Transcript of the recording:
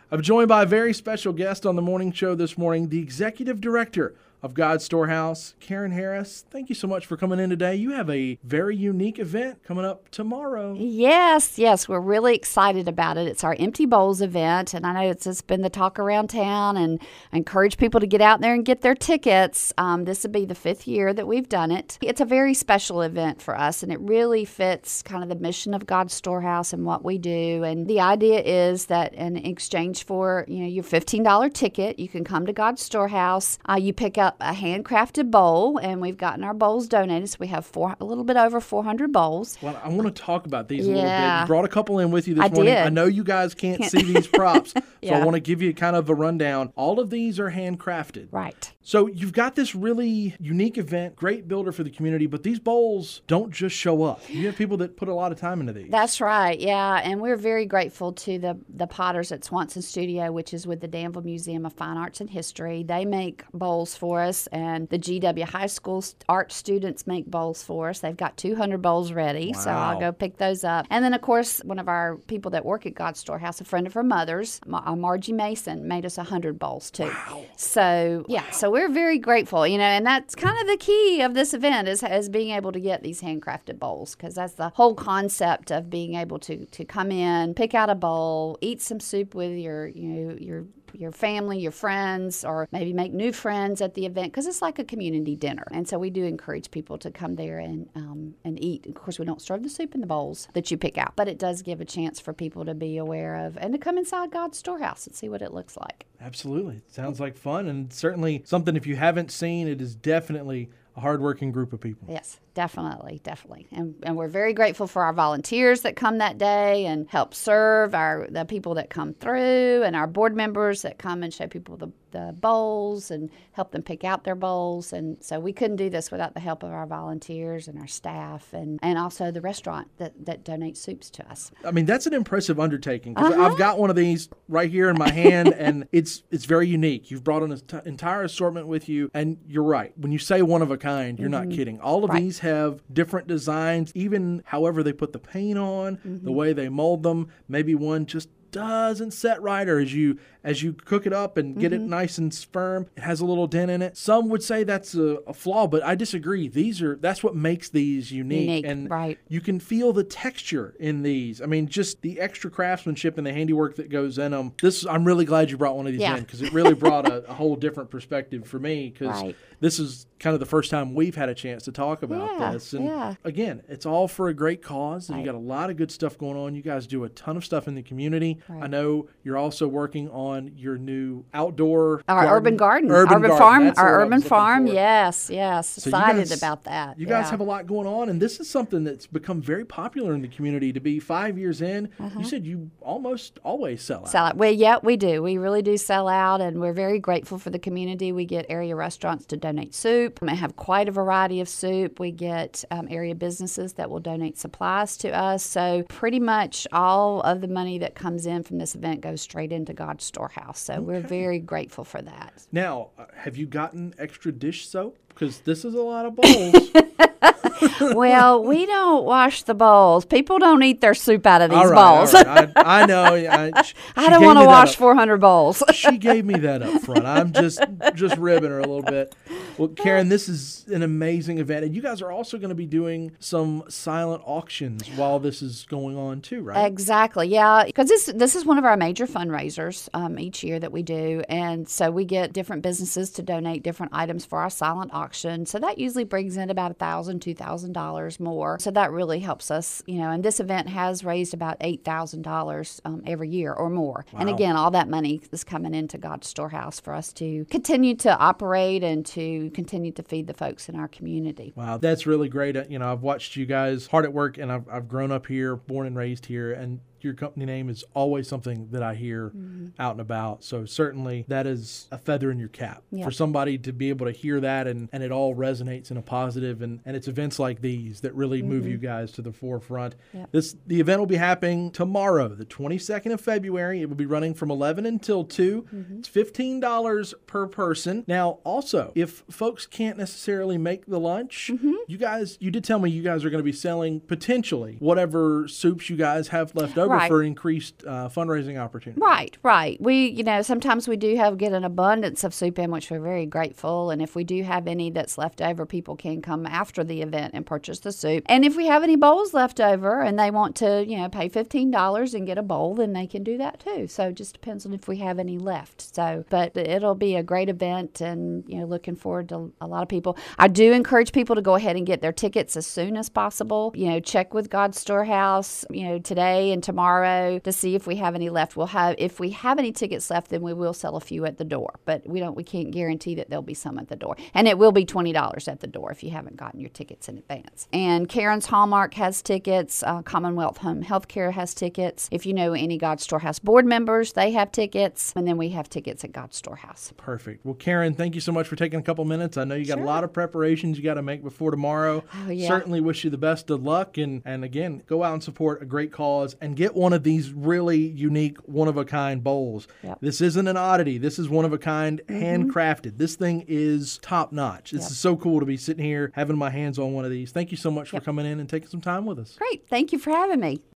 I'm joined by a very special guest on the morning show this morning, the executive director of God's Storehouse, Karen Harris. Thank you so much for coming in today. You have a very unique event coming up tomorrow. Yes, we're really excited about it. It's our Empty Bowls event, and I know it's been the talk around town, and I encourage people to get out there and get their tickets. This will be the 5th year that we've done it. It's a very special event for us, and it really fits kind of the mission of God's Storehouse and what we do. And the idea is that in exchange for your $15 ticket, you can come to God's Storehouse. You pick up a handcrafted bowl, and we've gotten our bowls donated. So we have a little bit over 400 bowls. Well, I want to talk about these a little bit. You brought a couple in with you this morning. Did. I know you guys can't see these props, so I want to give you kind of a rundown. All of these are handcrafted. Right. So you've got this really unique event, great builder for the community, but these bowls don't just show up. You have people that put a lot of time into these. That's right, yeah, and we're very grateful to the potters at Swanson Studio, which is with the Danville Museum of Fine Arts and History. They make bowls for us, and the GW High School art students make bowls for us. They've got 200 bowls ready, So I'll go pick those up. And then, of course, one of our people that work at God's Storehouse, a friend of her mother's, Margie Mason, made us 100 bowls, too. Wow. So we're very grateful, and that's kind of the key of this event is being able to get these handcrafted bowls, because that's the whole concept of being able to come in, pick out a bowl, eat some soup with your family, your friends, or maybe make new friends at the event, because it's like a community dinner. And so we do encourage people to come there and eat. Of course, we don't serve the soup in the bowls that you pick out, but it does give a chance for people to be aware of and to come inside God's Storehouse and see what it looks like. Absolutely. It sounds like fun, and certainly something, if you haven't seen, it is definitely a hardworking group of people. Yes, definitely. And we're very grateful for our volunteers that come that day and help serve, the people that come through, and our board members that come and show people the bowls and help them pick out their bowls. And so we couldn't do this without the help of our volunteers and our staff, and also the restaurant that donates soups to us. I mean, that's an impressive undertaking, because I've got one of these right here in my hand, and it's very unique. You've brought an entire assortment with you, and you're right. When you say one of a kind, you're not kidding. All of these have different designs, even however they put the paint on, the way they mold them. Maybe one just doesn't set right, or as you cook it up and get it nice and firm, it has a little dent in it. Some would say that's a flaw, but I disagree. That's what makes these unique. And you can feel the texture in these. I mean, just the extra craftsmanship and the handiwork that goes in them. I'm really glad you brought one of these in, because it really brought a whole different perspective for me, because this is kind of the first time we've had a chance to talk about this. And again, it's all for a great cause. And you got a lot of good stuff going on. You guys do a ton of stuff in the community. I know you're also working on your new outdoor urban garden. Urban farm. Yes. So excited about that. You guys have a lot going on, and this is something that's become very popular in the community. To be 5 years in, you said you almost always sell out. Well, yeah, we do. We really do sell out, and we're very grateful for the community. We get area restaurants to donate soup. We have quite a variety of soup. We get area businesses that will donate supplies to us. So pretty much all of the money that comes in from this event goes straight into God's Storehouse. So we're very grateful for that. Now, have you gotten extra dish soap? Because this is a lot of bowls. Well, we don't wash the bowls. People don't eat their soup out of these All bowls. right. I know. I don't want to wash 400 bowls. She gave me that up front. I'm just ribbing her a little bit. Well, Karen, this is an amazing event. And you guys are also going to be doing some silent auctions while this is going on too, right? Exactly, yeah. Because this is one of our major fundraisers each year that we do. And so we get different businesses to donate different items for our silent auction. So that usually brings in about $1,000, $2,000 more. So that really helps us, and this event has raised about $8,000 every year or more. Wow. And again, all that money is coming into God's Storehouse for us to continue to operate and to continue to feed the folks in our community. Wow, that's really great. I've watched you guys hard at work, and I've grown up here, born and raised here, and your company name is always something that I hear out and about. So certainly that is a feather in your cap for somebody to be able to hear that, and it all resonates in a positive, and it's events like these that really move you guys to the forefront. The event will be happening tomorrow, the 22nd of February. It will be running from 11 until 2. It's $15 per person. Now, also, if folks can't necessarily make the lunch, you did tell me you guys are going to be selling potentially whatever soups you guys have left over. over Right. for increased fundraising opportunities. Right. We, sometimes we do get an abundance of soup in, which we're very grateful. And if we do have any that's left over, people can come after the event and purchase the soup. And if we have any bowls left over and they want to, pay $15 and get a bowl, then they can do that too. So it just depends on if we have any left. So, but it'll be a great event, and, looking forward to a lot of people. I do encourage people to go ahead and get their tickets as soon as possible. Check with God's Storehouse, today and tomorrow to see if we have any left. If we have any tickets left, then we will sell a few at the door, but we can't guarantee that there'll be some at the door. And it will be $20 at the door if you haven't gotten your tickets in advance. And Karen's Hallmark has tickets. Commonwealth Home Healthcare has tickets. If you know any God's Storehouse board members, they have tickets. And then we have tickets at God's Storehouse. Perfect. Well, Karen, thank you so much for taking a couple minutes. I know you got a lot of preparations you got to make before tomorrow. Oh, yeah. Certainly wish you the best of luck. And again, go out and support a great cause and get one of these really unique, one-of-a-kind bowls. Yep. This isn't an oddity. This is one-of-a-kind, handcrafted. This thing is top-notch. This is so cool to be sitting here having my hands on one of these. Thank you so much for coming in and taking some time with us. Great. Thank you for having me.